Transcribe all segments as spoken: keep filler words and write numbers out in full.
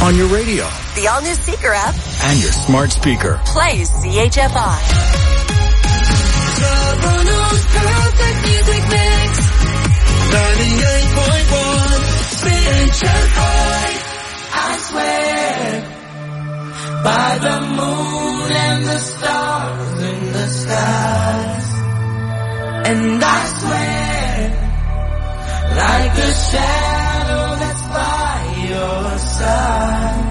on your radio, the all-new Seeker app, and your smart speaker. Play C H F I. Toronto's perfect music mix. ninety-eight point one C H F I. I swear by the moon and the stars in the skies. And I swear like a shadow that's by your side.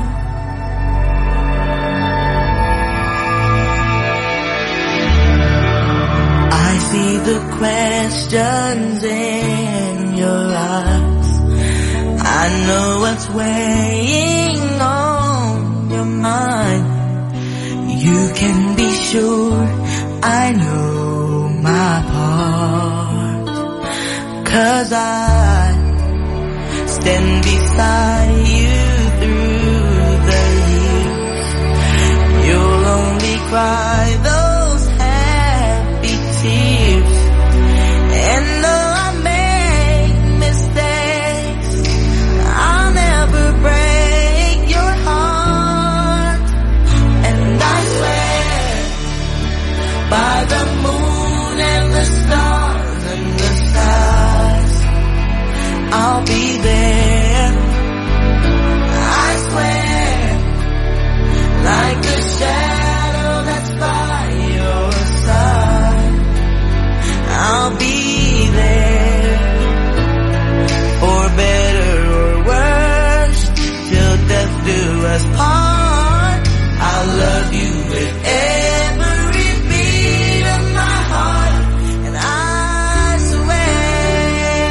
I see the questions in your eyes. I know what's weighing on your mind. You can be sure I know my part. 'Cause I stand beside you through the years. You'll only cry those happy tears. And though I make mistakes, I'll never break your heart. And I swear by the moon and the stars and the skies, I'll be there. I swear like a shadow that's by your side. I'll be there for better or worse till death do us part. I'll love you with every beat of my heart, and I swear.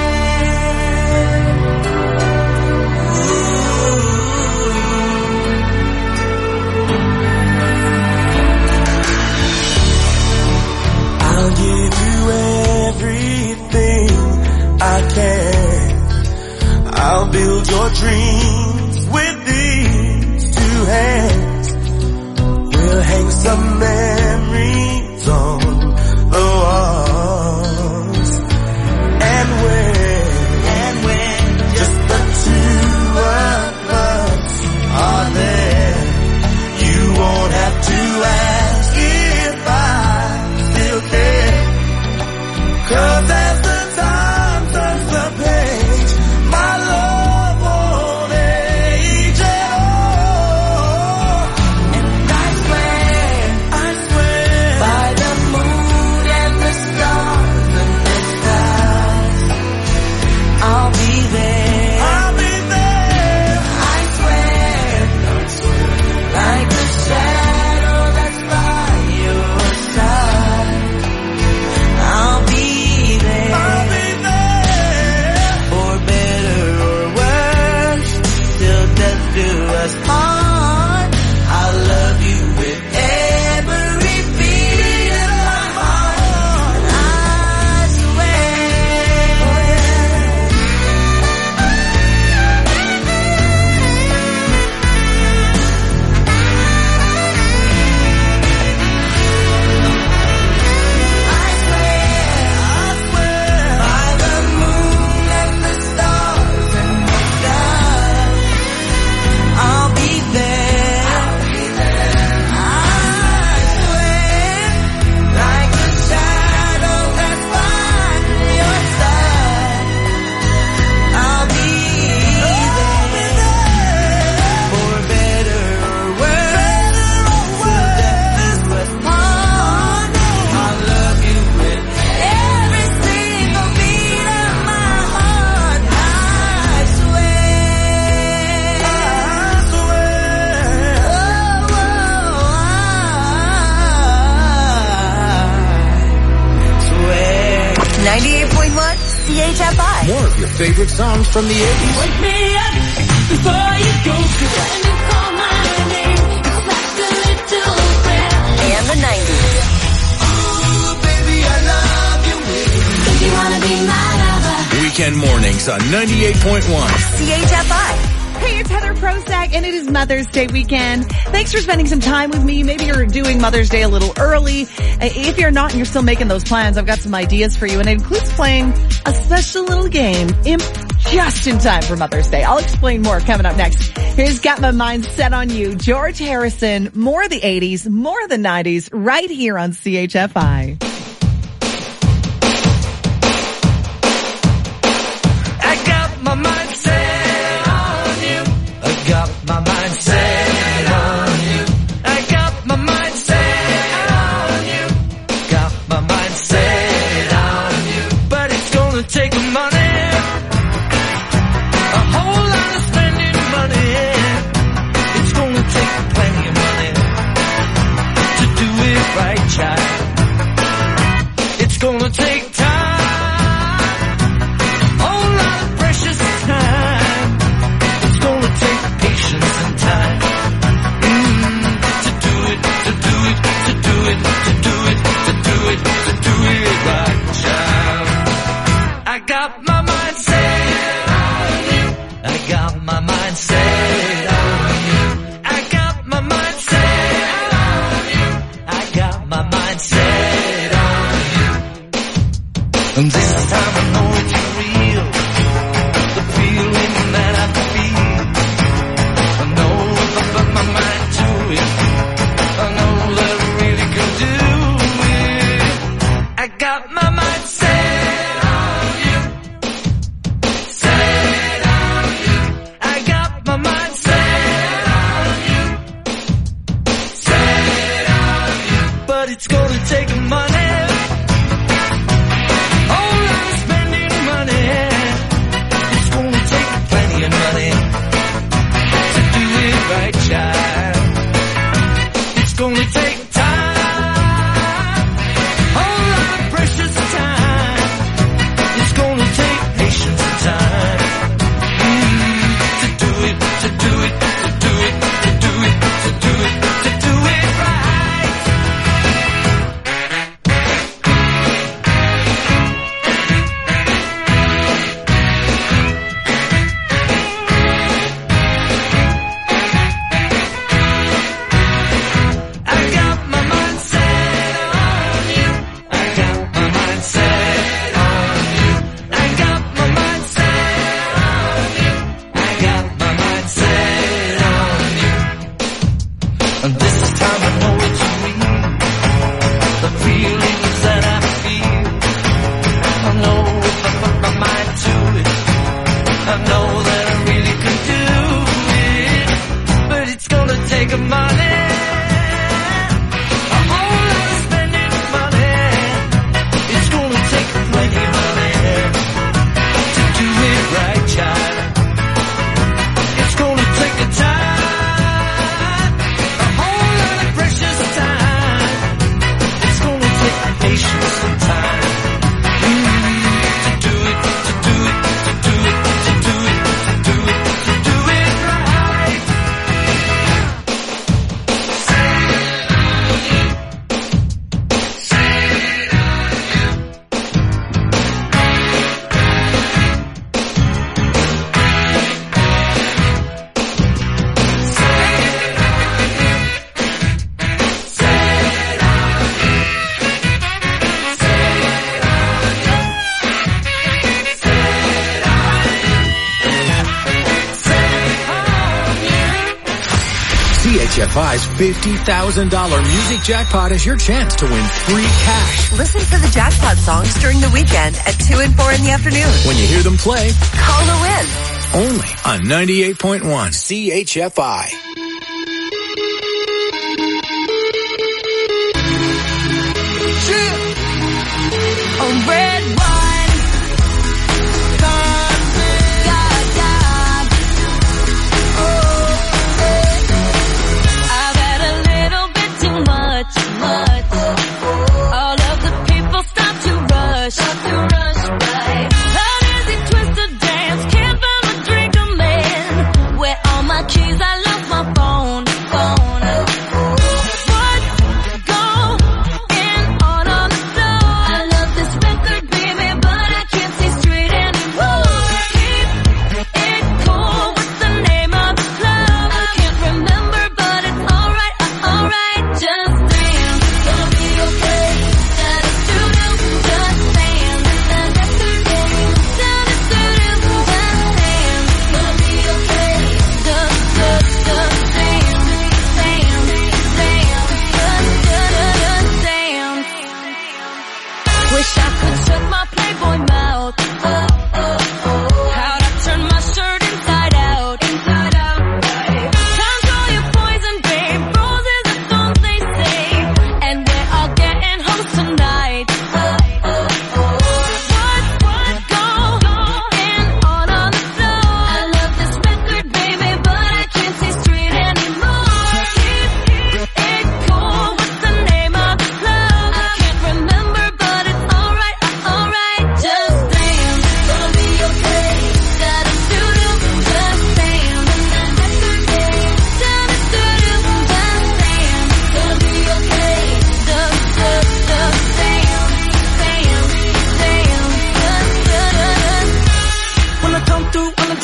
Ooh. I'll give you everything I can. I'll build your dreams with these two hands. We'll hang some memories on the walls. And when, and when just the two of us are there, you won't have to ask if I still care. 'Cause as the time turns the page, my love won't age at all. And I swear, I swear by the moon and the stars and the skies, I'll be there. I'll be there. I swear, I swear like a shadow that's by your side. I'll be there. I'll be there for better or worse till death do us part. I'll love you with every beat of my heart. And I swear. I swear, I swear by the moon and the stars and the skies, I'll be there. I'll be there. I swear like a shadow that's by your side. I'll be there for better or worse till death do us part. I'll love you with every single beat of my heart. I swear. I swear. Oh, I swear. ninety-eight point one C H F I. More of your favorite songs from the eighties. Wake me up before you go to when you call my name. It's like a little prayer. And the nineties. Ooh, baby, I love you. If you wanna be my lover. Weekend mornings on ninety-eight point one. C H F I. Hey, it's Heather Prozac, and it is Mother's Day weekend. Thanks for spending some time with me. Maybe you're doing Mother's Day a little early. If you're not and you're still making those plans, I've got some ideas for you, and it includes playing a special little game, Imp just in time for Mother's Day. I'll explain more coming up next. Here's Got My Mind Set on You. George Harrison, more of the eighties, more of the nineties, right here on C H F I. I got my mind set on you. I got my mind set on you. I got my mind set on you. Got my mind set on you. But it's gonna take money. A whole lot of spending money. It's gonna take plenty of money to do it right, child. It's gonna take time. I got my mind set on you. I got my mind set on you. I got my mind set on you. I got my mind set on you. And this time I know it's real. The feeling that I feel. I know if I put my mind to it, I know that I really can do it. I got my mind set. It's gonna take money. Whole lot of spending money. It's gonna take plenty of money to do it right, child. It's gonna take time. Whole lot of precious time. It's gonna take patience and time mm, to do it, to do it, to do it, to do it, to do it, to do it right. And this time I know it's real. The feelings that I feel. I know if I put my mind to it, I know that I really can do it. But it's gonna take money. A whole lot of spending money. It's gonna take plenty of money to do it right, child. It's gonna take a time. Patience and time mm, to do it, to do it, to do it, to do it, to do it, to do it right. Say it on you. Say it on you. C H F I's fifty thousand dollars music jackpot is your chance to win free cash. Listen for the jackpot songs during the weekend at two and four in the afternoon. When you hear them play, Call to win. only on ninety-eight point one C H F I. On red wine, God, God, God. Oh, I've had a little bit too much, much. All of the people stop to rush, stop to rush by. An easy twisted dance, can't find a drink I'm in. Where all my keys, I lost my phone, phone. What? Go in on on the floor. I love this record, baby.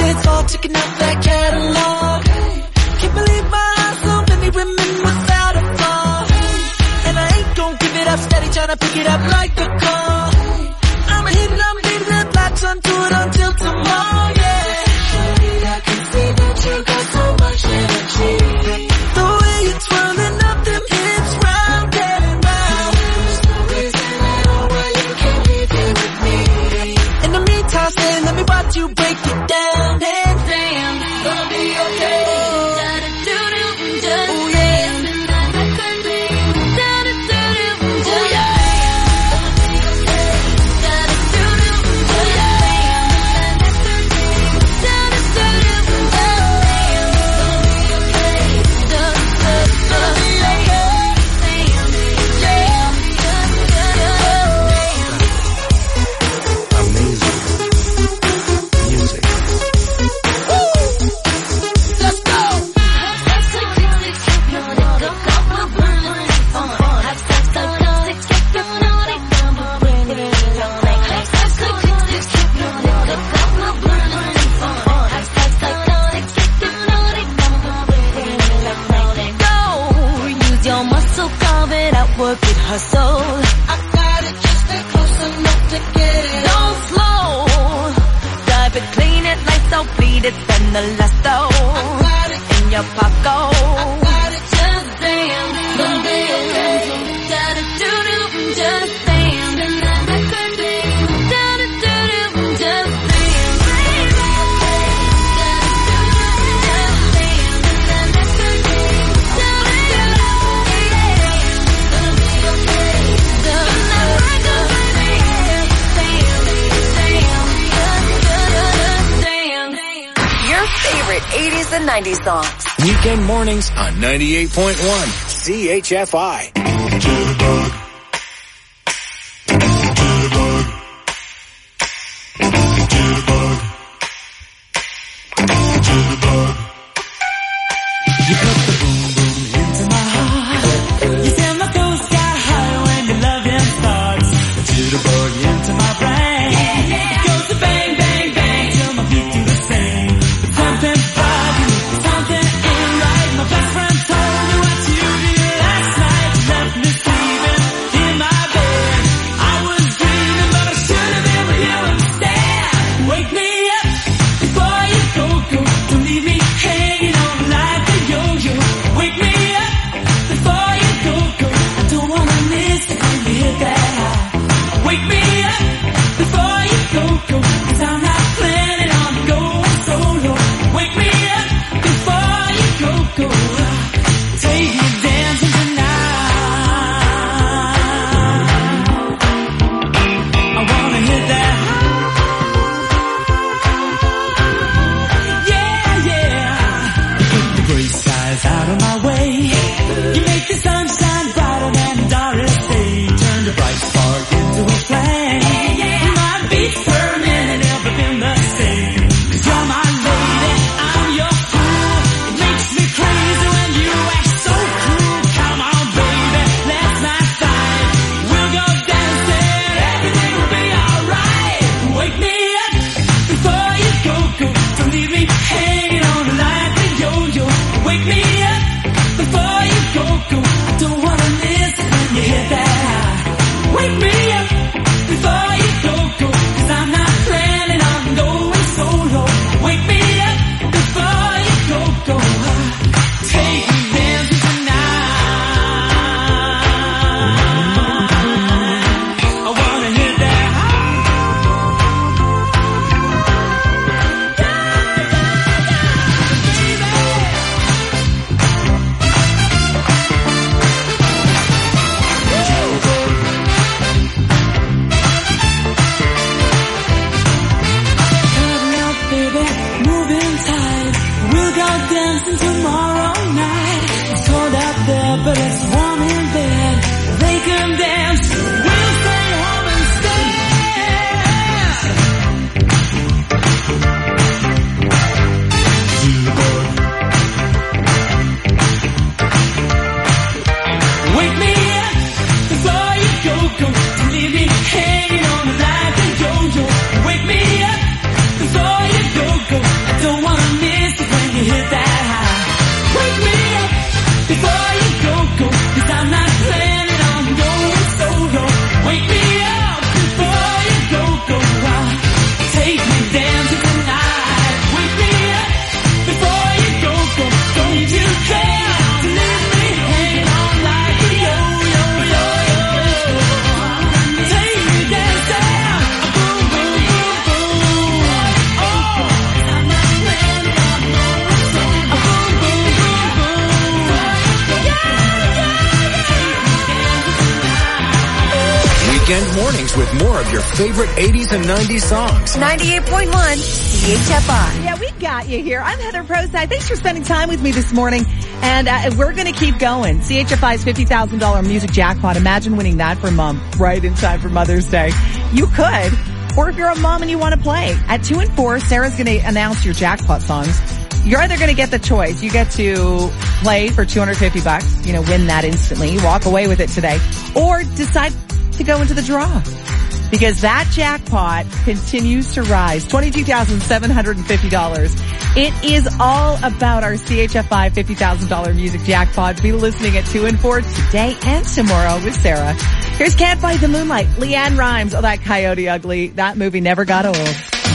it's all checking out that catalog. Can't believe my eyes, so many women without a flaw. And I ain't gon' give it up, steady trying to pick it up like a call. I'ma hit it, I'm leaving that latch onto it until tomorrow, yeah. I can see that you got so much energy. The way you're twirling up them hips round and round. There's no reason at all why you can't leave here with me. In the meantime, say, let me watch you break it down. And damn, gonna be okay. Work it, hustle. I got it, just stay close enough to get it. Don't slow. Dive it, clean it, lights out, bleed it, spend the last though. I got it in your pocket. I got it, just dance, gonna be okay. Da da do do, just dance. Da da do do, just dance. Favorite eighties and nineties songs. Weekend mornings on ninety-eight point one C H F I. Jitterbug. Jitterbug. Jitterbug. Jitterbug. You put the boom boom into my heart. You send my toes sky high when your loving starts. A jitterbug into my brain. It goes to bang bang bang till my feet do the same. Something about you, something ain't right. My best friend told me what you did last night. You left me sleeping in my bed. I was dreaming, but I should have been with you instead. Wake me up before you go, go. Don't leave me hanging on like a yo-yo. Wake me up before you go, go. I don't wanna miss it when you hit that high. Wake me up before you go, go. 'Cause I'm not planning on going solo. Wake me up before you go, go. Take me dancing tonight. I wanna hit that high. Yeah, yeah. You put the gray skies out of my way. You make the sunshine brighter than Doris Day. Turn the bright spark into a flame. My beats per minute never been the same. 'Cause you're my lady, I'm your fool. It makes me crazy when you act so cruel. Come on, baby, let's not fight. We'll go dancing, everything will be alright. Wake me up before you go, go. Don't leave me hanging on like a yo-yo. Wake me up before you go, go. I don't wanna miss it when you hit that high. Wake me up before you go, go. 'Cause I'm not planning on going solo. Wake me up before you go, go. Take me dancing tonight. I wanna hit that Turn up, baby, moving tight. We'll go dancing tomorrow night. It's cold out there, but it's warm in bed. They can dance, we'll stay home instead. Jitterbug. Wake me up before you go, go. Don't leave me hanging on like a yo-yo. Wake me up before you go, go. I weekend mornings with more of your favorite eighties and nineties songs. ninety-eight point one C H F I. Yeah, we got you here. I'm Heather Proside. Thanks for spending time with me this morning. And uh, we're going to keep going. C H F I's fifty thousand dollars music jackpot. Imagine winning that for Mom right in time for Mother's Day. You could. Or if you're a mom and you want to play. At two and four, Sarah's going to announce your jackpot songs. You're either going to get the choice. You get to play for two hundred fifty bucks, you know, win that instantly, walk away with it today, or decide to go into the draw. Because that jackpot continues to rise. twenty-two thousand seven hundred fifty dollars. It is all about our C H F I fifty thousand dollars music jackpot. Be listening at two and four today and tomorrow with Sarah. Here's Can't Fight the Moonlight. Leanne Rimes. Oh, that Coyote Ugly. That movie never got old.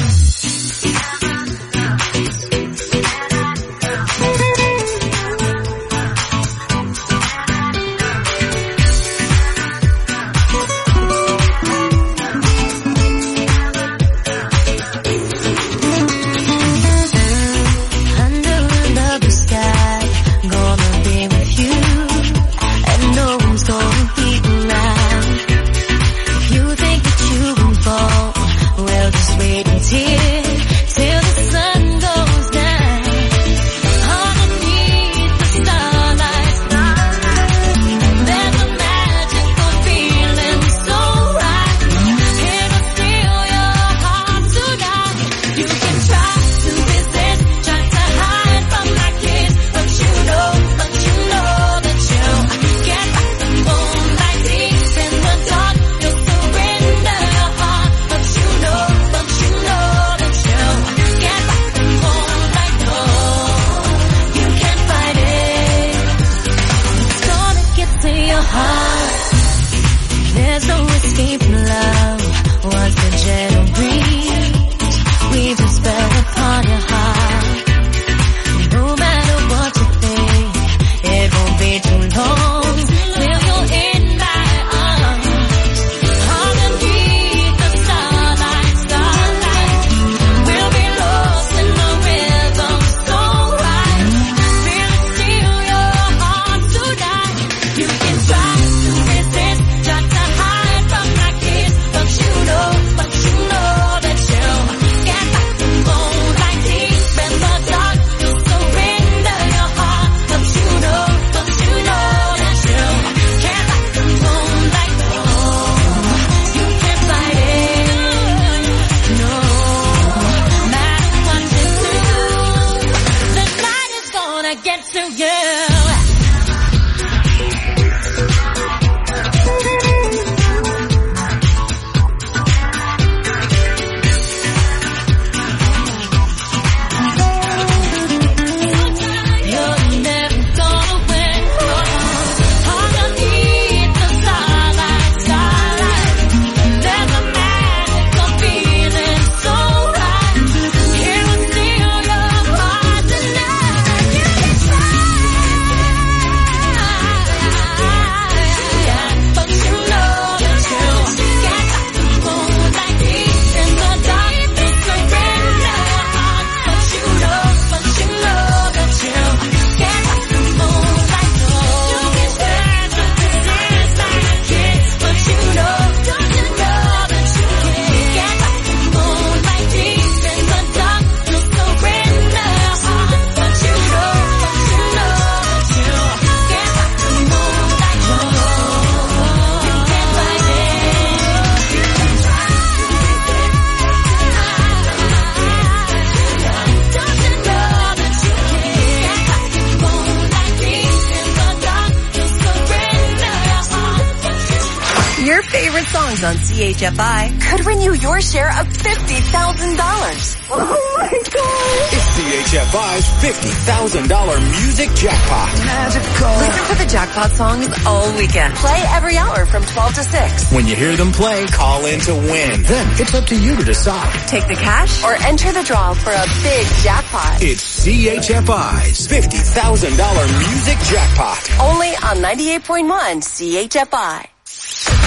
songs on C H F I could win you your share of fifty thousand dollars. Oh my God. It's C H F I's fifty thousand dollars music jackpot. Magical. Listen for the jackpot songs all weekend. Play every hour from twelve to six. When you hear them play, call in to win. Then it's up to you to decide. Take the cash or enter the draw for a big jackpot. It's C H F I's fifty thousand dollars music jackpot. Only on ninety-eight point one C H F I.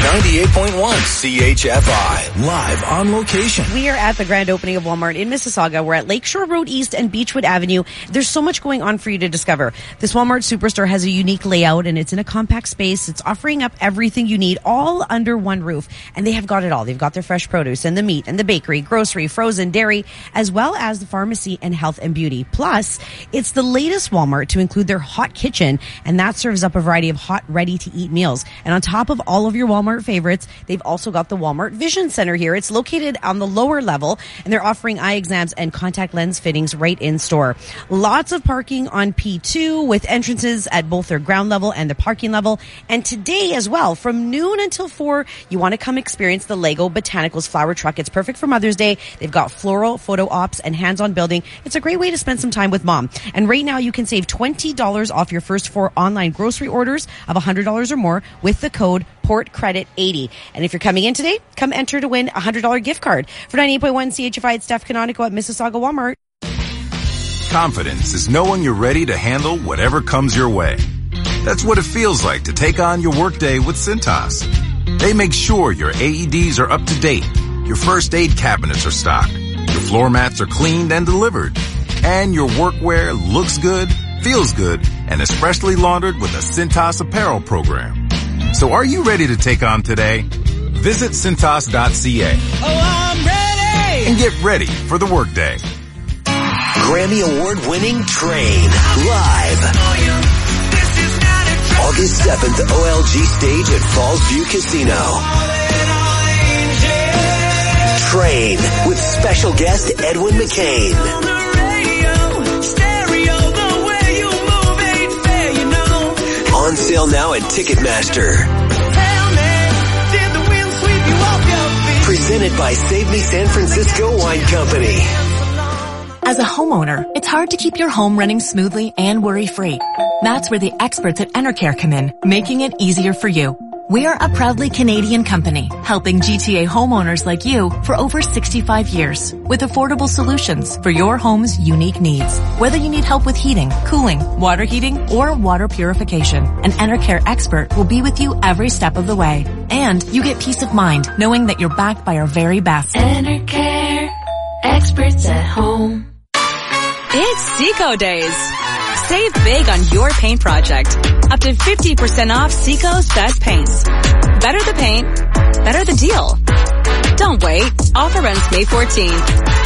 ninety-eight point one C H F I, live on location. We are at the grand opening of Walmart in Mississauga. We're at Lakeshore Road East and Beechwood Avenue. There's so much going on for you to discover. This Walmart Superstore has a unique layout, and it's in a compact space. It's offering up everything you need all under one roof. And they have got it all. They've got their fresh produce and the meat and the bakery, grocery, frozen, dairy, as well as the pharmacy and health and beauty. Plus, it's the latest Walmart to include their hot kitchen, and that serves up a variety of hot, ready-to-eat meals. And on top of all of your Walmart favorites, they've also got the Walmart Vision Center here. It's located on the lower level, and they're offering eye exams and contact lens fittings right in store. Lots of parking on P two with entrances at both their ground level and the parking level. And today as well, from noon until four, you want to come experience the Lego Botanicals flower truck. It's perfect for Mother's Day. They've got floral, photo ops, and hands-on building. It's a great way to spend some time with mom. And right now, you can save twenty dollars off your first four online grocery orders of one hundred dollars or more with the code Port Credit eighty. And if you're coming in today, come enter to win a one hundred dollars gift card. For ninety-eight point one C H F I, it's Steph Canonico at Mississauga Walmart. Confidence is knowing you're ready to handle whatever comes your way. That's what it feels like to take on your workday with Cintas. They make sure your A E Ds are up to date, your first aid cabinets are stocked, your floor mats are cleaned and delivered, and your workwear looks good, feels good, and is freshly laundered with a Cintas apparel program. So are you ready to take on today? Visit Cintas dot C A. Oh, I'm ready! And get ready for the workday. Grammy Award-winning Train, live. August seventh, O L G stage at Falls View Casino. Train with special guest Edwin McCain. On sale now at Ticketmaster. Presented by Save Me San Francisco Wine Company. As a homeowner, it's hard to keep your home running smoothly and worry-free. That's where the experts at Enercare come in, making it easier for you. We are a proudly Canadian company, helping G T A homeowners like you for over sixty-five years with affordable solutions for your home's unique needs. Whether you need help with heating, cooling, water heating, or water purification, an Enercare expert will be with you every step of the way. And you get peace of mind knowing that you're backed by our very best. Enercare, experts at home. It's Seco Days. Save big on your paint project. Up to fifty percent off Seco's best paints. Better the paint, better the deal. Don't wait. Offer ends May fourteenth.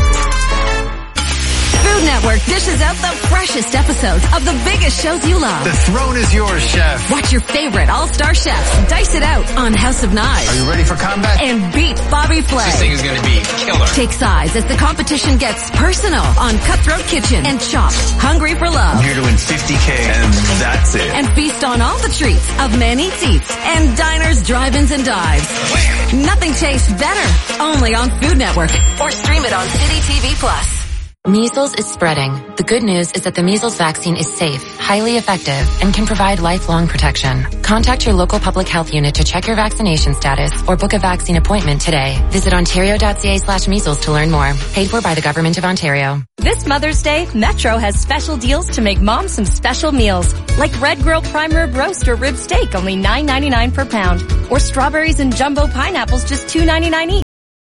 Food Network dishes out the freshest episodes of the biggest shows you love. The throne is yours, chef. Watch your favorite all-star chefs dice it out on House of Knives. Are you ready for combat? And beat Bobby Flay. This thing is going to be killer. Take sides as the competition gets personal on Cutthroat Kitchen and Chopped, Hungry for Love. I'm here to win fifty K and that's it. And feast on all the treats of Man Eats Eats and Diners, Drive-Ins, and Dives. Nothing tastes better. Only on Food Network. Or stream it on City T V Plus. Measles is spreading. The good news is that the measles vaccine is safe, highly effective, and can provide lifelong protection. Contact your local public health unit to check your vaccination status or book a vaccine appointment today. Visit ontario.ca slash measles to learn more. Paid for by the Government of Ontario. This Mother's Day, Metro has special deals to make mom some special meals. Like Red Grill Prime Rib Roast or Rib Steak, only nine ninety-nine per pound. Or strawberries and jumbo pineapples, just two ninety-nine each.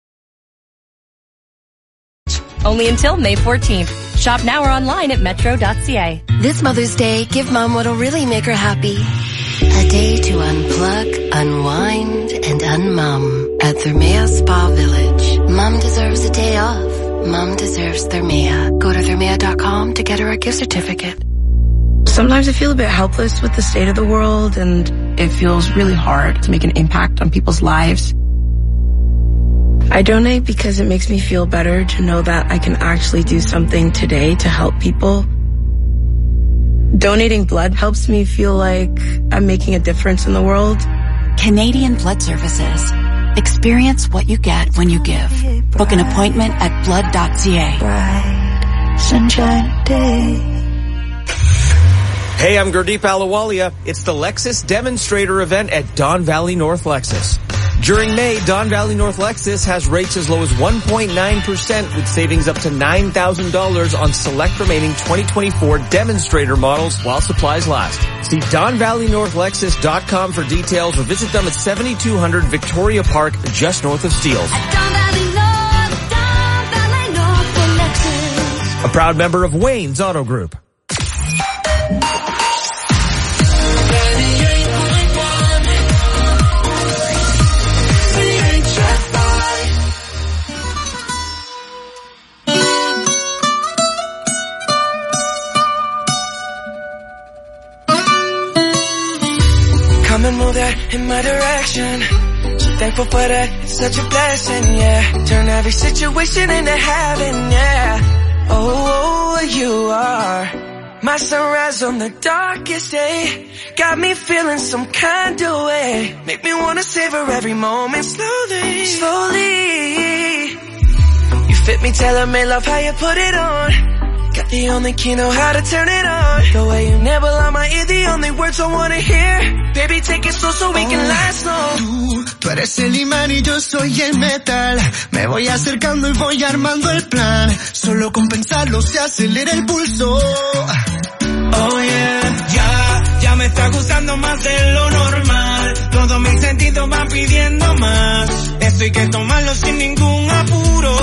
Only until May fourteenth. Shop now or online at metro dot c a. This Mother's Day, give Mom what'll really make her happy. A day to unplug, unwind, and unmum at Thermea Spa Village. Mom deserves a day off. Mom deserves Thermea. Go to thermea dot com to get her a gift certificate. Sometimes I feel a bit helpless with the state of the world, and it feels really hard to make an impact on people's lives. I donate because it makes me feel better to know that I can actually do something today to help people. Donating blood helps me feel like I'm making a difference in the world. Canadian Blood Services. Experience what you get when you give. Book an appointment at blood dot c a. Bright, sunshine day. Hey, I'm Gurdeep Ahluwalia. It's the Lexus Demonstrator event at Don Valley North Lexus. During May, Don Valley North Lexus has rates as low as one point nine percent with savings up to nine thousand dollars on select remaining twenty twenty-four demonstrator models while supplies last. See don valley north lexus dot com for details or visit them at seventy-two hundred Victoria Park, just north of Steeles. A proud member of Wayne's Auto Group. Come and move that in my direction. So thankful for that, it's such a blessing, yeah. Turn every situation into heaven, yeah. Oh, you are my sunrise on the darkest day. Got me feeling some kind of way. Make me wanna savor every moment slowly, slowly. You fit me, tailor-made, love how you put it on. Got the only key, know how to turn it on. The way you nibble on my ear, the only words I wanna hear. Baby, take it slow so we can last long. Tú, tú eres el imán y yo soy el metal. Me voy acercando y voy armando el plan. Solo con pensarlo se acelera el pulso. Oh yeah, ya, ya me está gustando más de lo normal. Todos mis sentidos van pidiendo más. Esto hay que tomarlo sin ningún apuro.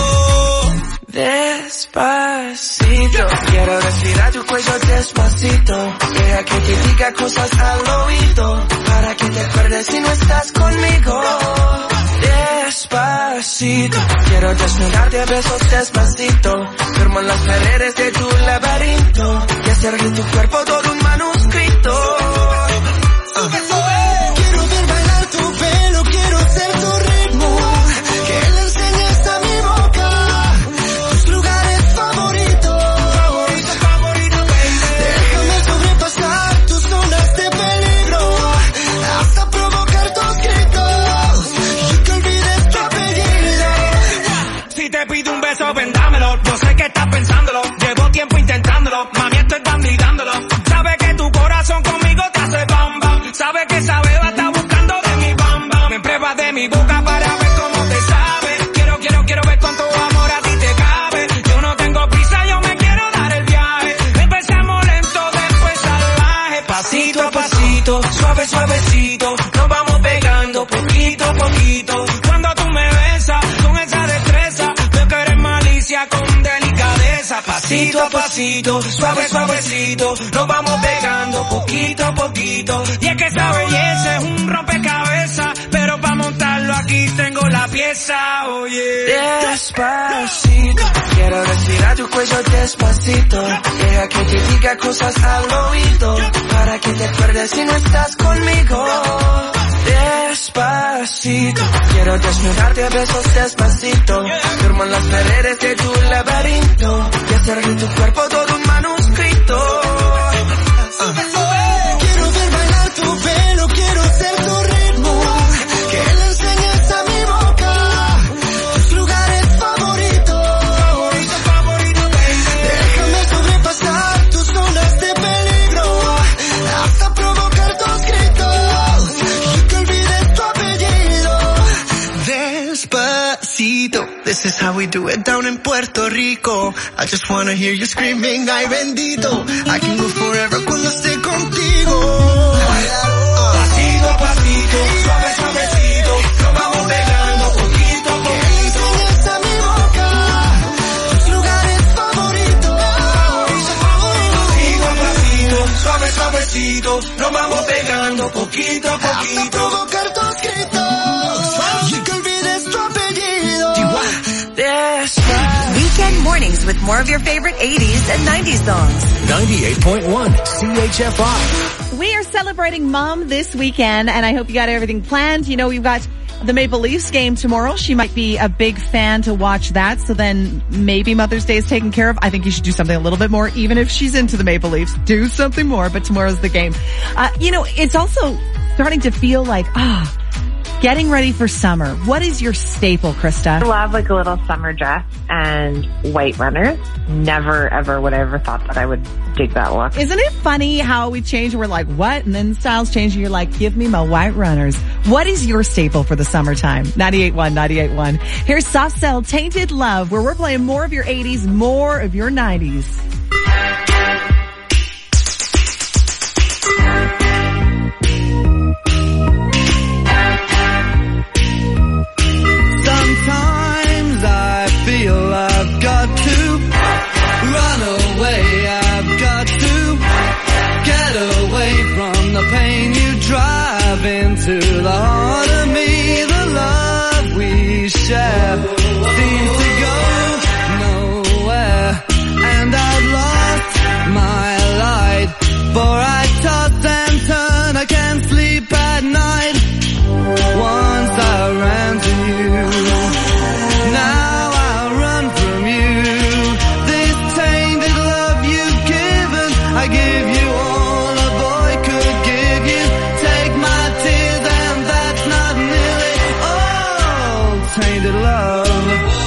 Despacito, quiero respirar tu cuello despacito. Deja que te diga cosas al oído, para que te acuerdes si no estás conmigo. Despacito, quiero desnudarte a besos despacito. Firmo en las paredes de tu laberinto y hacer de tu cuerpo todo un manuscrito. Uh. Quiero ver bailar tu pelo, quiero ser tu ritmo. Que le enseñes a mi boca tus lugares favoritos. Favorito, favorito, baby. Déjame sobrepasar tus zonas de peligro, hasta provocar tus gritos y que olvides tu apellido. Si te pido un beso, ven dámelo. Yo sé que estás pensándolo, llevo tiempo intentándolo. Mami, estoy dando y dándolo. Sabe que tu corazón conmigo te hace bam bam. Sabe que esa beba está buscando de mi bam bam. Me pruebas de mi boca para ver cómo te sabe. Quiero, quiero, quiero ver cuánto amor a ti te cabe. Yo no tengo prisa, yo me quiero dar el viaje. Empezamos lento, después salvaje. Pasito a pasito, suave, suavecito. Nos vamos pegando poquito a poquito. Cuando tú me besas con esa destreza, veo que eres malicia con delicadeza. Pasito a pasito, suave, suavecito. Nos vamos pegando poquito a poquito. Y es que esa belleza es un rompecabezas, pero para montarlo aquí tengo la pieza, oye. Despacito, quiero respirar tu cuello despacito. Deja que te diga cosas al oído, para que te acuerdes si no estás conmigo. Despacito, quiero desnudarte a besos despacito. Firmo en las paredes de tu laberinto y hacer de tu cuerpo todo un manuscrito. Uh. Quiero ver bailar tu pelo, quiero ser tu ritmo. Que le enseñes a mi boca tus lugares favoritos. Favorito, favorito, baby. Déjame sobrepasar tus zonas de peligro, hasta provocar tus gritos y que olvides tu apellido. Despacito, this is how we do it down in Puerto Rico. I just wanna hear you screaming, ay bendito. I can go forever cuando esté contigo. Pasito a pasito, suave, suavecito. Nos vamos pegando poquito a poquito. Que enseñes a mi boca tus lugares favoritos. Pasito a pasito, suave, suavecito. Nos vamos pegando poquito a poquito. Hasta provocar tus gritos y que olvides tu apellido. Weekend mornings with more of your favorite eighties and nineties songs. ninety-eight point one C H F I. We are celebrating Mom this weekend, and I hope you got everything planned. You know, we've got the Maple Leafs game tomorrow. She might be a big fan to watch that, so then maybe Mother's Day is taken care of. I think you should do something a little bit more, even if she's into the Maple Leafs. Do something more, but tomorrow's the game. Uh, you know, it's also starting to feel like, ah, oh, Getting ready for summer. What is your staple, Krista? I love like a little summer dress and white runners. Never ever would I ever thought that I would dig that look. Isn't it funny how we change and we're like, what? And then styles change and you're like, give me my white runners. What is your staple for the summertime? ninety-eight point one, ninety-eight point one. Here's Soft Cell, Tainted Love, where we're playing more of your eighties, more of your nineties. Sometimes I feel I've got to run away. I've got to get away from the pain you drive into the heart of me. The love we share seems to go nowhere, and I've lost my light, for I toss and turn, I can't sleep at night. Once I ran to you, now I run from you. This tainted love you've given, I give you all a boy could give you. Take my tears and that's not nearly all. Tainted love,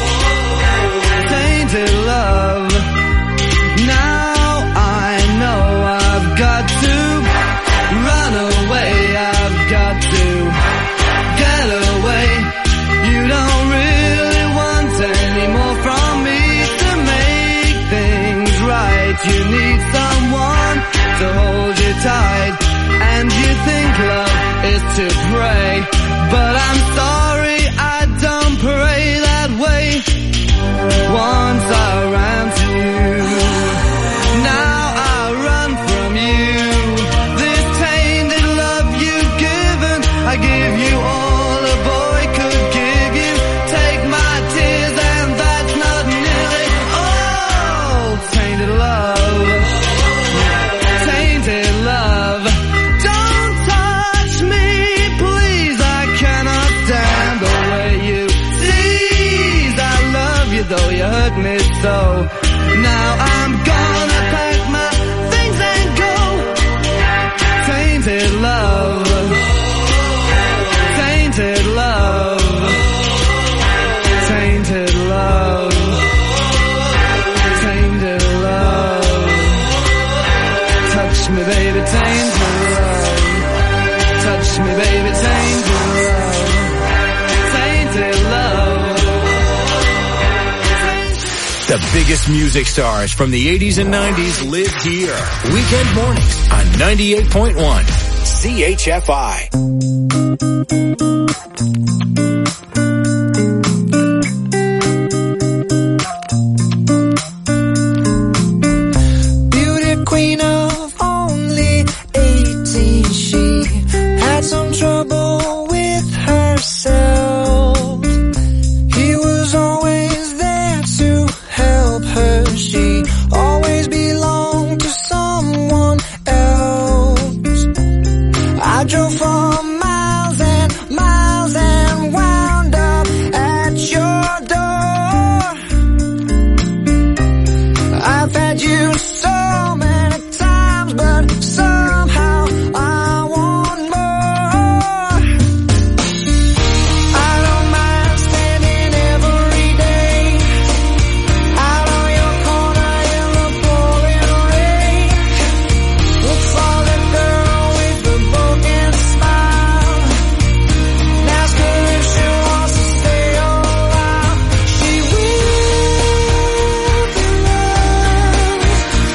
tainted love. Now I know I've got to run away. I've got to get away. You don't really want any more from me to make things right. You need someone to hold you tight, and you think love is to pray, but I'm sorry, I don't pray that way. Once I ran to you, now I run from you. This tainted love you've given, I give you all a boy could give you. Take my tears and that's not nearly all. Tainted love, tainted love. Don't touch me, please, I cannot stand the way you tease. I love you though you hurt me so. Now I'm gonna pack my things and go. Tainted love, tainted love, tainted love, tainted love. Touch me baby, tainted love. Touch me baby, tainted love, tainted love. The biggest music stars from the eighties and nineties live here. Weekend mornings on ninety-eight point one C H F I. Beauty queen of only eighteen, she had some trouble with herself. He was always there to help her. She always belonged to someone else. I drove for miles and miles and wound up at your door. I've had you so many times, but somehow I want more. I don't mind standing every day out on your corner in the pouring rain. Look for the girl with the broken smile. Ask her if she wants to stay a while. She will be loved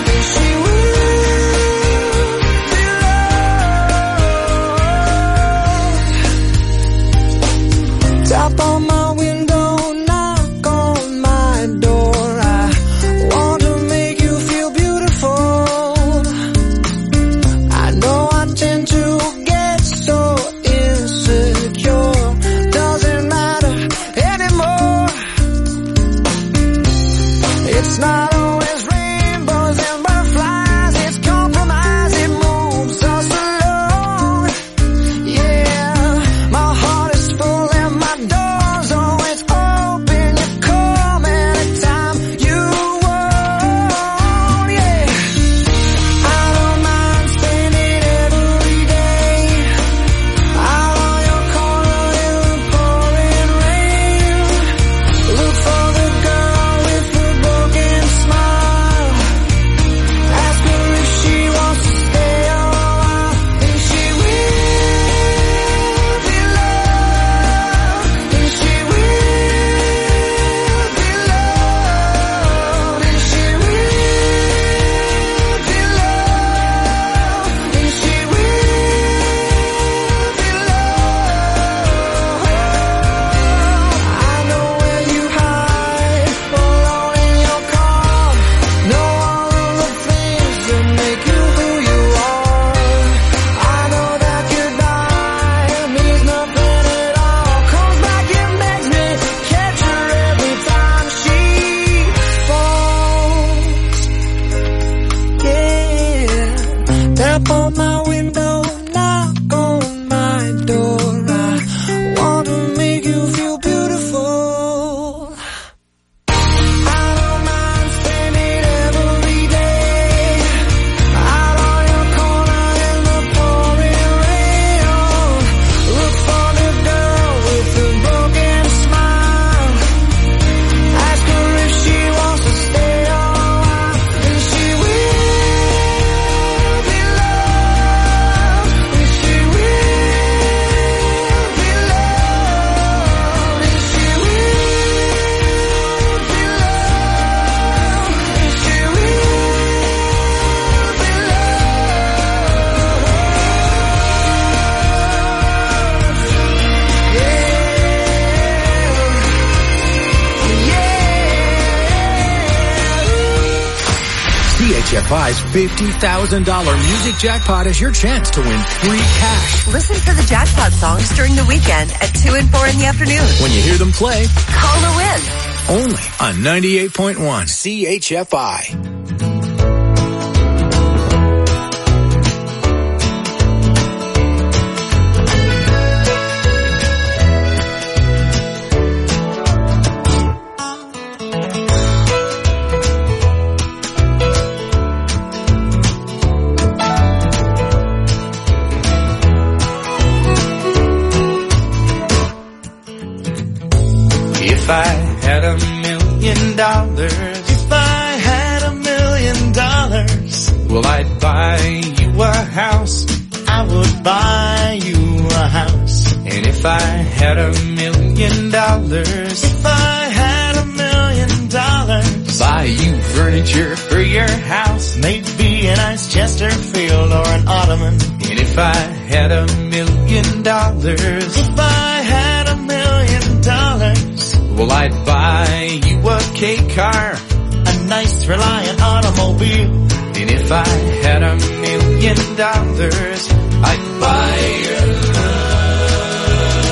H F I's fifty thousand dollars music jackpot is your chance to win free cash. Listen for the jackpot songs during the weekend at two and four in the afternoon. When you hear them play, call to win. Only on ninety-eight point one C H F I. If I had a million dollars, if I had a million dollars, well, I'd buy you a house. I would buy you a house. And if I had a million dollars, if I had a million dollars, buy you furniture for your house, maybe a nice Chesterfield or an ottoman. And if I had a million dollars, if I had a million dollars, well, I'd buy you a K car, a nice Reliant automobile. And if I had a million dollars, I'd buy your love.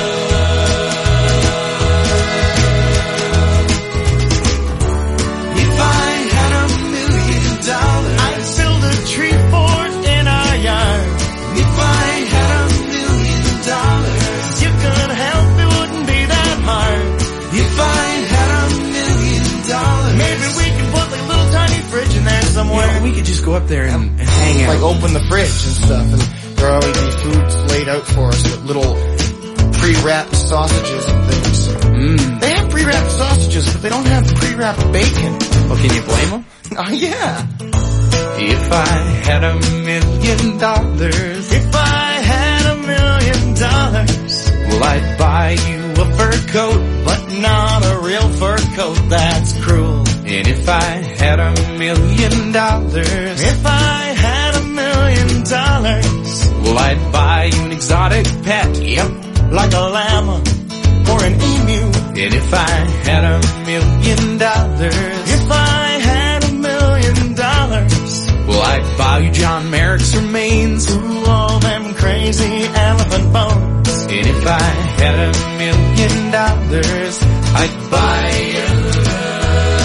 If I had a million dollars, I'd build a tree fort in our yard. If I had a million dollars, you could help, it wouldn't be that hard. If I had a million dollars, maybe we could put like a little tiny fridge in there somewhere. You know, we could just go up there and, and hang out. Like open the fridge and stuff, and there will always be foods laid out for us with little pre-wrapped sausages and things. Mm. They have pre-wrapped sausages, but they don't have pre-wrapped bacon. Oh, can you blame them? Oh, yeah. If I had a million dollars, if I had a million dollars, well, I'd buy you a fur coat, but not a real fur coat, that's cruel. And if I had a million dollars, if I had a million dollars, well, I'd buy you an exotic pet, yep, like a llama or an emu. And if I had a million dollars, if I had a million dollars, well, I'd buy you John Merrick's remains, ooh, all them crazy elephant bones. And if I had a million dollars, I'd buy your love.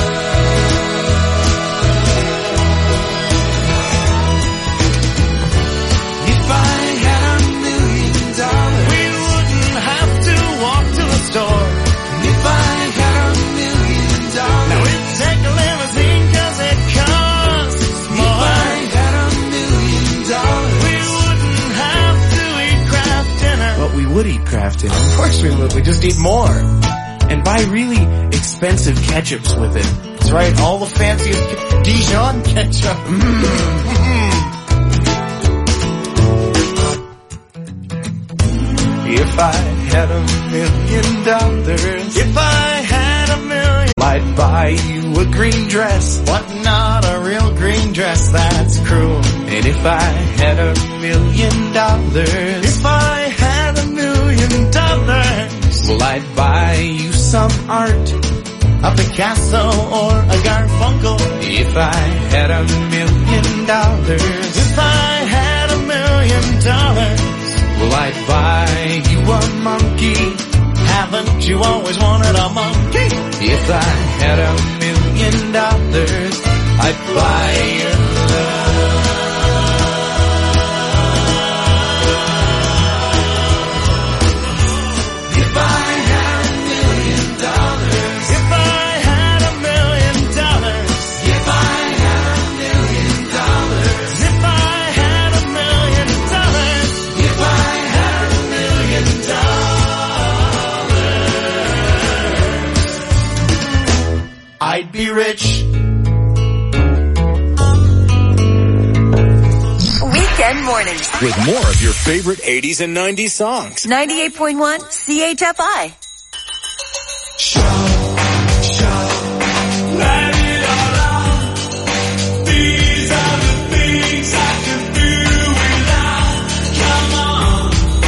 If I had a million dollars, we wouldn't have to walk to the store. And if I had a million dollars, now we'd take a limousine 'cause it costs more. If I had a million dollars, we wouldn't have to eat Kraft dinner. But we would eat Kraft dinner. Of course we would. We just eat more. And buy really expensive ketchups with it. That's right. All the fanciest ke- Dijon ketchup. Mm. If I had a million dollars, if I had a million, I'd buy you a green dress, but not a real green dress, that's cruel. And if I had a million dollars, if I had a million dollars, well, I'd buy you some art, a Picasso or a Garfunkel. If I had a million dollars, if I had a million dollars, well, I'd buy you a monkey. Haven't you always wanted a monkey? If I had a million dollars, I'd buy your love. If I had a million dollars, if I had a million dollars, if I had a million dollars, if I had a million dollars, if I had a million dollars, I'd be rich. Weekend mornings. With more of your favorite eighties and nineties songs. ninety-eight point one C H F I. Let it all out. These are the things I can do without. Come on.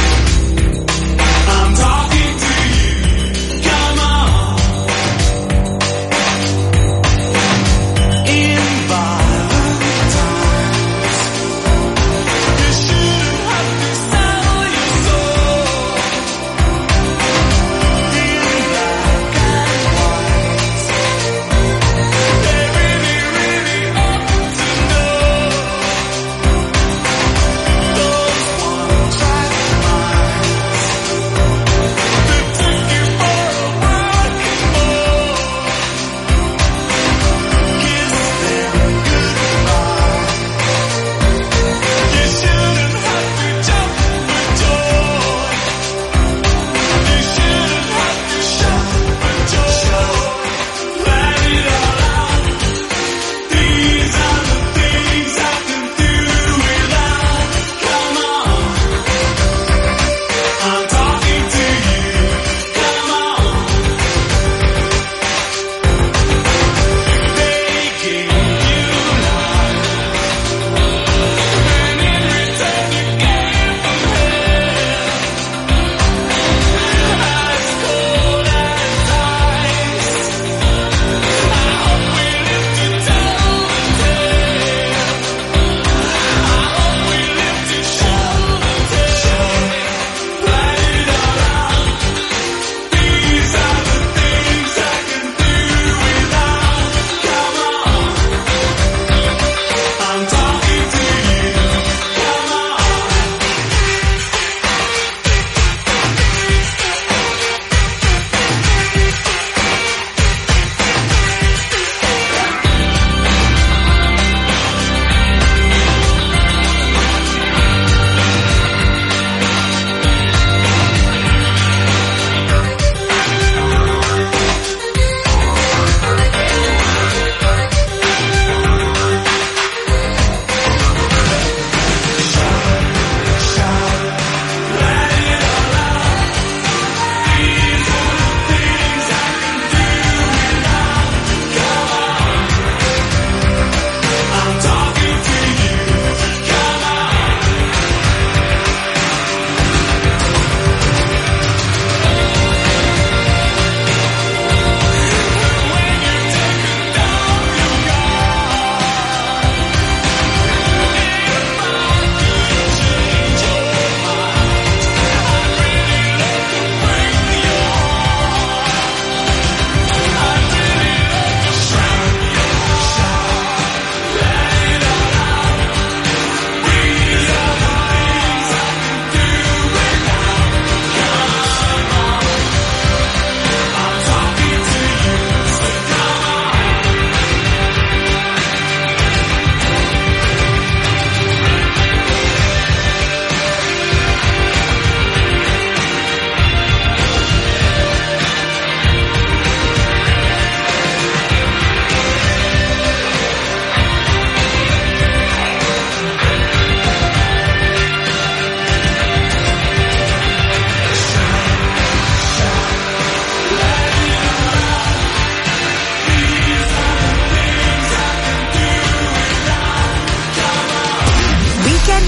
I'm talking to you. Come on. In Valentine's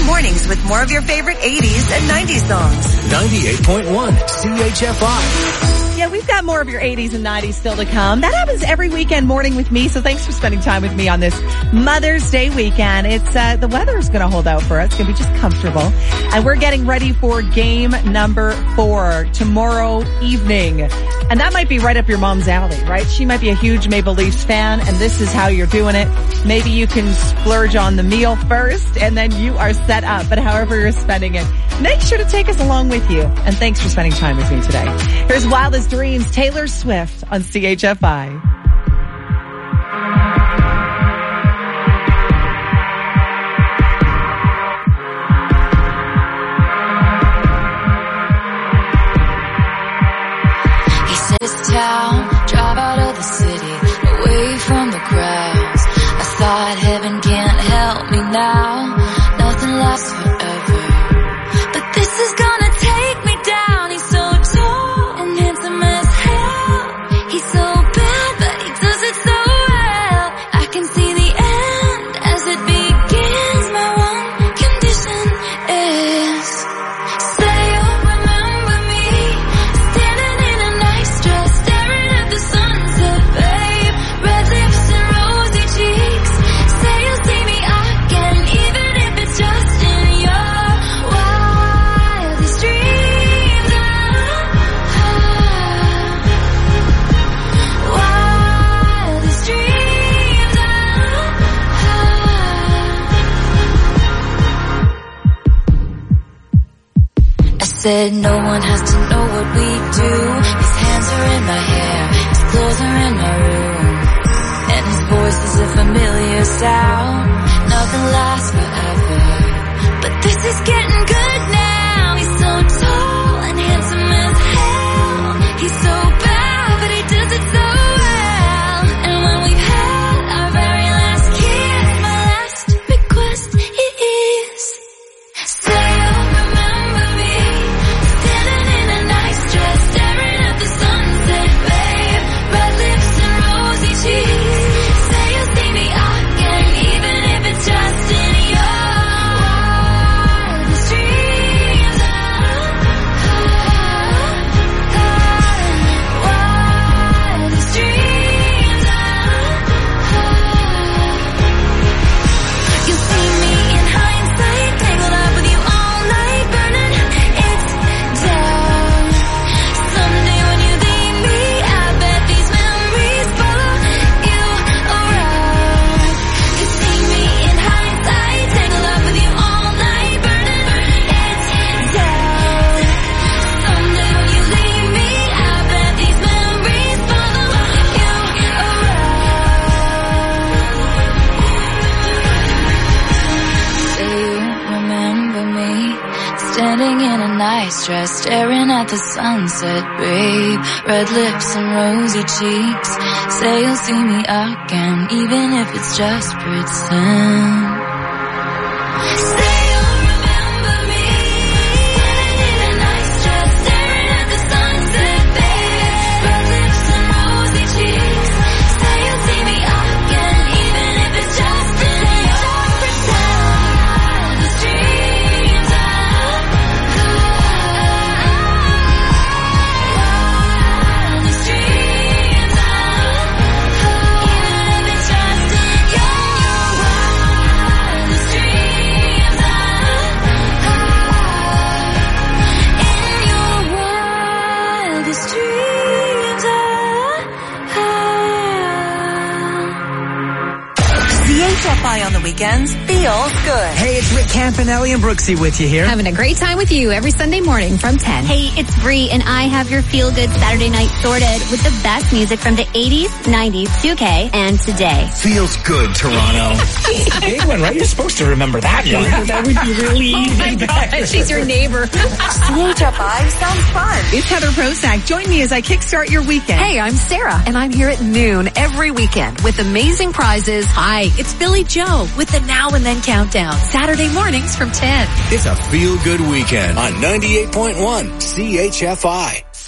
mornings with more of your favorite eighties and nineties songs. ninety-eight point one C H F I. Yeah, we've got more of your eighties and nineties still to come. That happens every weekend morning with me, so thanks for spending time with me on this Mother's Day weekend. It's, uh, the weather's gonna hold out for us. It's gonna be just comfortable. And we're getting ready for game number four tomorrow evening. And that might be right up your mom's alley, right? She might be a huge Maple Leafs fan, and this is how you're doing it. Maybe you can splurge on the meal first, and then you are set up. But however you're spending it, make sure to take us along with you. And thanks for spending time with me today. Here's Wildest Dreams, Taylor Swift on C H F I. He said it's town, drive out of the city, away from the crowds. I thought heaven can't help me now, nothing lasts forever. But this is gonna take me down. He's so tall and handsome as hell. He's so bad, but he does it so well. I can see the end as it begins. My one condition is, say you'll remember me, standing in a nice dress, staring at the sunset, babe. Red lips and rosy cheeks. Say you'll see me again, even if it's just in your wildest dreams. Ah, wildest dreams. Ah, I said no one has to know what we do. His hands are in my hair, his clothes are in my room, and his voice is a familiar sound. Nothing lasts forever, but this is getting good now. He's so tall and handsome as hell. He's so bad, but he does it so well. And when we've had our very last kiss, my last request is, say you'll remember me, standing in a nice dress, staring at the sunset, babe. Red lips and rosy cheeks. Say you'll see me again, even if it's just in your wildest dreams. Ah, wildest dreams. Ah, you'll see me in hindsight, tangled up with you all night, burning it down. Someday when you leave me, I bet these memories follow you around. You see me in hindsight, tangled up with you all night, burning it down. Someday when you leave me, I bet these memories follow you around. Say you remember me, standing in a nice dress, staring at the sunset, babe. Red lips and rosy cheeks. Say you'll see me again, even if it's just pretend. Say you'll remember me, standing in a nice dress, staring at the sunset, babe. Red lips and rosy cheeks. Say you'll see me again, even if it's just in your wildest dreams. Ah, wildest dreams. Ah, even if it's just in your wildest dreams. Ah, in your wildest dreams. Ah, C H F I on the weekends feels good. Hey, it's Rick Campanelli and Brooksy with you here. Having a great time with you every Sunday morning from ten. Hey, it's Bree, and I have your feel-good Saturday night sorted with the best music from the eighties, nineties, two K, and today. Feels good, Toronto. It's a big one, right? You're supposed to remember that one. That would be really easy. Oh my God, she's your neighbor. C H F I sounds fun. It's Heather Prosack. Join me as I kickstart your weekend. Hey, I'm Sarah, and I'm here at noon every weekend with amazing prizes. Hi, it's Billy Joe with the Now and Then Countdown, Saturday mornings from ten. It's a feel-good weekend on ninety-eight point one C H F I.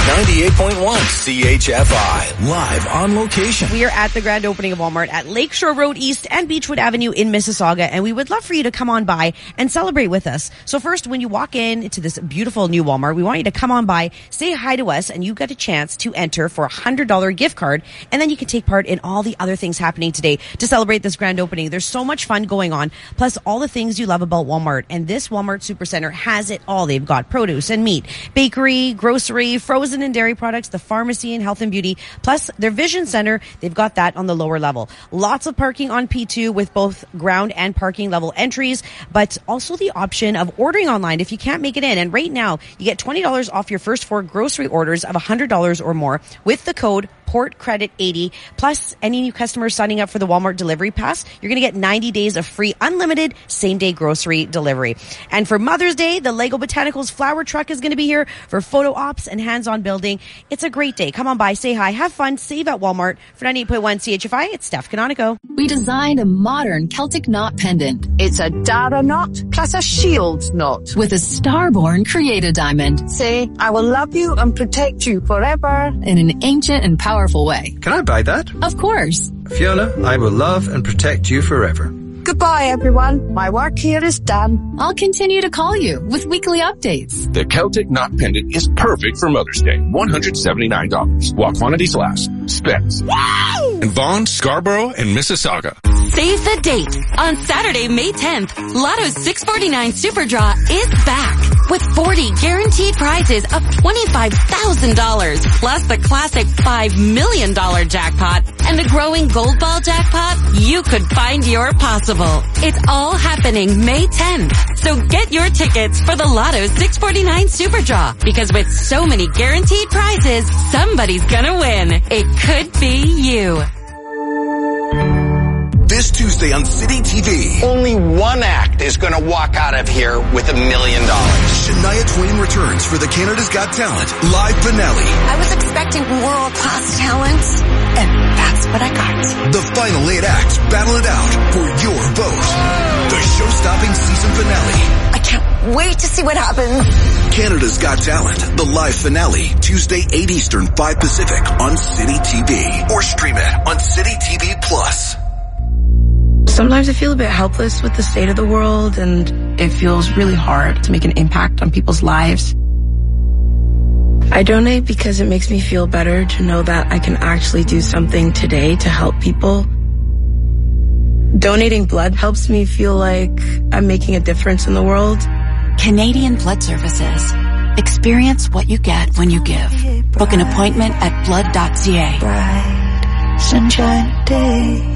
ninety-eight point one C H F I. Live on location. We are at the grand opening of Walmart at Lakeshore Road East and Beechwood Avenue in Mississauga, and we would love for you to come on by and celebrate with us. So first, when you walk in to this beautiful new Walmart, we want you to come on by, say hi to us, and you get a chance to enter for a one hundred dollars gift card, and then you can take part in all the other things happening today to celebrate this grand opening. There's so much fun going on, plus all the things you love about Walmart, and this Walmart Supercenter has it all. They've got produce and meat, bakery, grocery, frozen and dairy products, the pharmacy and health and beauty, plus their vision center. They've got that on the lower level. Lots of parking on P two with both ground and parking level entries, but also the option of ordering online if you can't make it in. And right now, you get twenty dollars off your first four grocery orders of one hundred dollars or more with the code Port Credit eighty. Plus, any new customers signing up for the Walmart Delivery Pass, you're going to get ninety days of free unlimited same-day grocery delivery. And for Mother's Day, the Lego Botanicals flower truck is going to be here for photo ops and hands-on building. It's a great day. Come on by, say hi, have fun, save at Walmart. For ninety-eight point one C H F I, it's Steph Canonico. We designed a modern Celtic knot pendant. It's a dada knot plus a shield knot. With a Starborn created diamond. Say, I will love you and protect you forever. In an ancient and powerful way. Can I buy that? Of course. Fiona, I will love and protect you forever. Goodbye, everyone. My work here is done. I'll continue to call you with weekly updates. The Celtic Knot Pendant is perfect for Mother's Day. one hundred seventy-nine dollars. While quantities last. Specs. Wow! In Vaughan, Scarborough, and Mississauga. Save the date. On Saturday, May tenth, Lotto's six forty-nine Super Draw is back with forty guaranteed prizes of twenty-five thousand dollars, plus the classic five million dollars jackpot and the growing Gold Ball jackpot. You could find your possible. It's all happening May tenth. So get your tickets for the Lotto six forty-nine Super Draw, because with so many guaranteed prizes, somebody's gonna win. It could be you. This Tuesday on City T V. Only one act is going to walk out of here with a million dollars. Shania Twain returns for the Canada's Got Talent live finale. I was expecting world-class talent, and that's what I got. The final eight acts battle it out for your vote. The show-stopping season finale. I can't wait to see what happens. Canada's Got Talent, the live finale, Tuesday eight Eastern, five Pacific on City T V. Or stream it on City T V Plus. Sometimes I feel a bit helpless with the state of the world, and it feels really hard to make an impact on people's lives. I donate because it makes me feel better to know that I can actually do something today to help people. Donating blood helps me feel like I'm making a difference in the world. Canadian Blood Services. Experience what you get when you give. Book an appointment at blood dot c a. Bright sunshine day.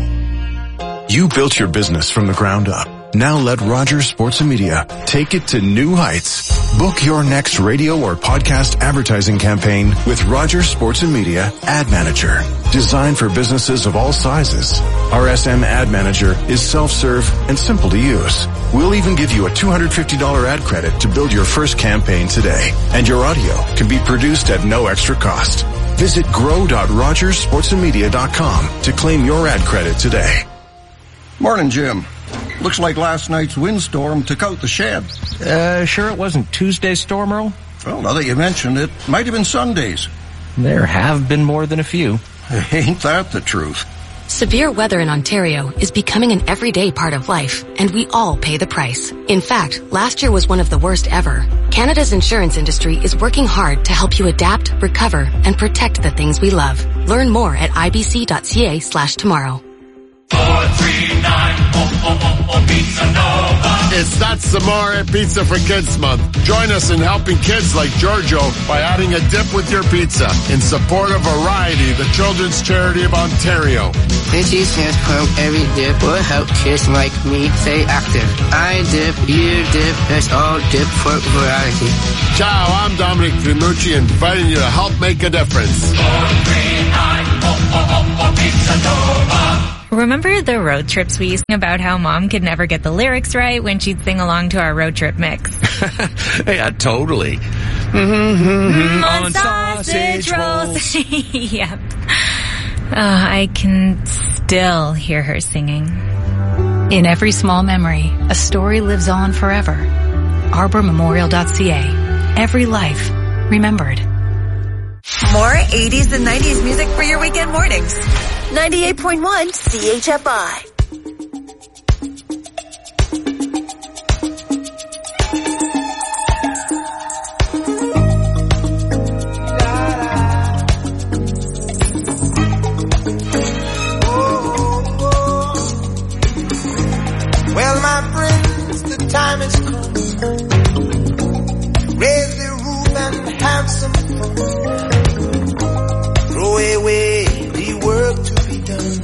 You built your business from the ground up. Now let Rogers Sports and Media take it to new heights. Book your next radio or podcast advertising campaign with Rogers Sports and Media Ad Manager. Designed for businesses of all sizes. R S M Ad Manager is self-serve and simple to use. We'll even give you a two hundred fifty dollars ad credit to build your first campaign today. And your audio can be produced at no extra cost. Visit grow dot rogers sports and media dot com to claim your ad credit today. Morning, Jim. Looks like last night's windstorm took out the shed. Uh, sure it wasn't Tuesday's storm, Earl? Well, now that you mentioned it, might have been Sunday's. There have been more than a few. Ain't that the truth? Severe weather in Ontario is becoming an everyday part of life, and we all pay the price. In fact, last year was one of the worst ever. Canada's insurance industry is working hard to help you adapt, recover, and protect the things we love. Learn more at I B C dot C A slash tomorrow. four three nine, oh, oh, oh, oh, Pizza Nova. It's That's Amore Pizza for Kids Month. Join us in helping kids like Giorgio by adding a dip with your pizza in support of Variety, the children's charity of Ontario. Itchy says pump every dip will help kids like me stay active. I dip, you dip, let's all dip for variety. Ciao, I'm Dominic Trimucci, inviting you to help make a difference. four three nine, oh, oh, oh, oh, Pizza Nova. Remember the road trips we used about how Mom could never get the lyrics right when she'd sing along to our road trip mix? Yeah, totally. Mm-hmm. On sausage rolls. Yep. Oh, I can still hear her singing. In every small memory, a story lives on forever. arbor memorial dot c a. Every life remembered. More eighties and nineties music for your weekend mornings. ninety-eight point one C H F I. Well, my friends, the time has come. Raise the roof and have some fun. Throw away the work to be done.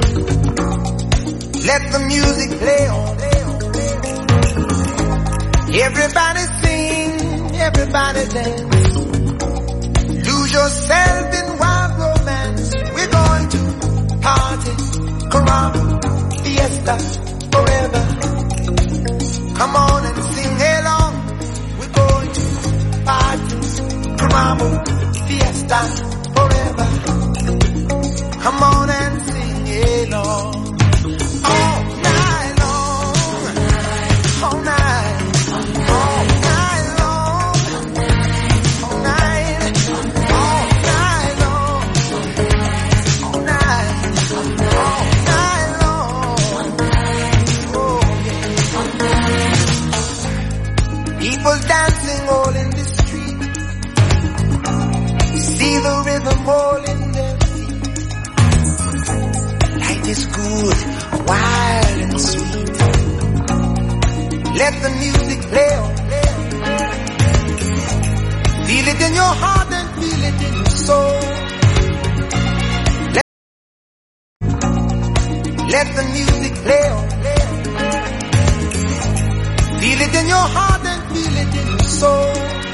Let the music play on. Everybody sing, everybody dance. Lose yourself in wild romance. We're going to party, caramba, fiesta, forever. Come on and sing along. We're going to party, caramba, fiesta, forever. Come on and sing along. All night long, all night, all night long, all night, all night long, all night, all night long. Oh, yeah. People dancing all in the street. See the rhythm all in their feet. Life is good, wild and sweet. Let the music play on. Feel it in your heart and feel it in your soul. Let, let the music play on. Feel it in your heart and feel it in your soul.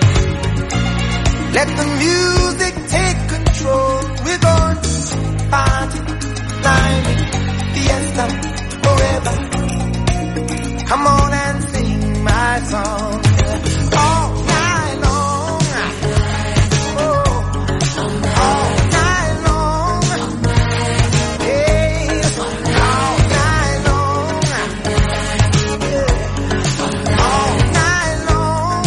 Let the music take control. We're going to party, climbing, fiesta, forever. Come on and sing my song. All night long. Oh, all night long. Hey, all night long. Yeah. All night long.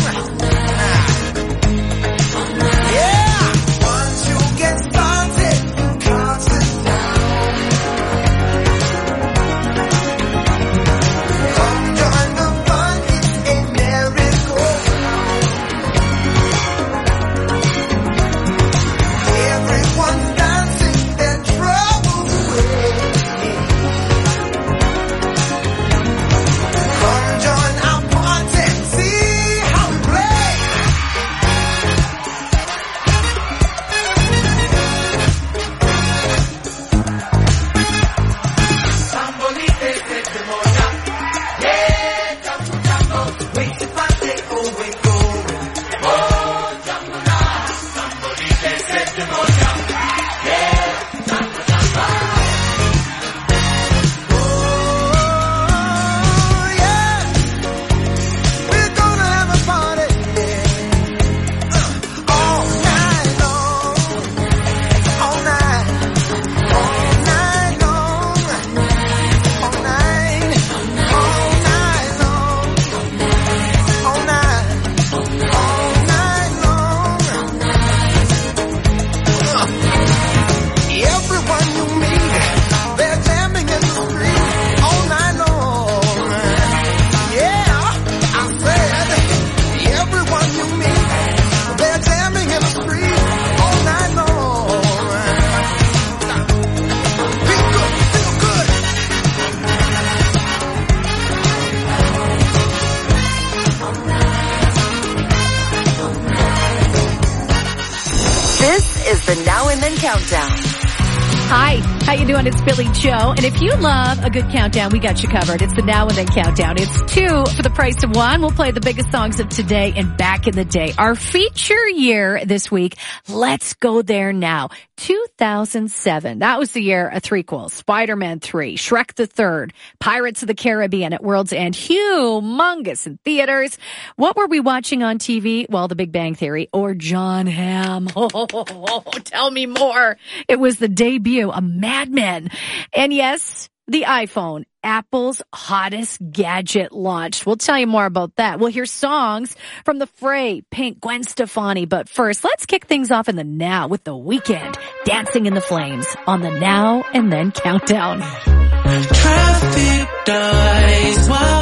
Yeah. Once you get started, you can't sit down. Come join the fun, it's a merry-go-round. Everyone's dancing their troubles away. Come join our party, see how we play. Sambolite se te moja, yeah, jambu jambo, wait if I take away go. Oh, jambu na, sambolite se te moja, yeah, jambu jambo. Oh, yeah, we're gonna have a party, yeah. All night long, all night, all night long. All night, all night long, all night, all night long. Everyone you meet, they're jamming in the street all night long. Yeah, I said, everyone you meet, they're jamming in the street all night long. Feel good, feel good. This is the Now and Then Countdown. Hi, how you doing? It's Billy Joe. And if you love a good countdown, we got you covered. It's the Now and Then Countdown. It's two for the price of one. We'll play the biggest songs of today and back in the day. Our feature year this week, let's go there now. two thousand seven. That was the year of threequels. Spider-Man three, Shrek the Third, Pirates of the Caribbean at World's End. Humongous in theaters. What were we watching on T V? Well, The Big Bang Theory or John Hamm. Oh, tell me more. It was the debut of Mad Men. And yes, The iPhone, Apple's hottest gadget launched. We'll tell you more about that. We'll hear songs from The Fray, Pink, Gwen Stefani. But first, let's kick things off in the Now with The Weeknd, Dancing in the Flames on the Now and Then Countdown. Traffic dies.